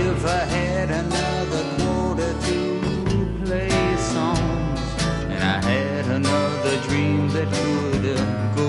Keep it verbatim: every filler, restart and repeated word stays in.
if I had another quarter to play songs, and I had another dream that could uh, go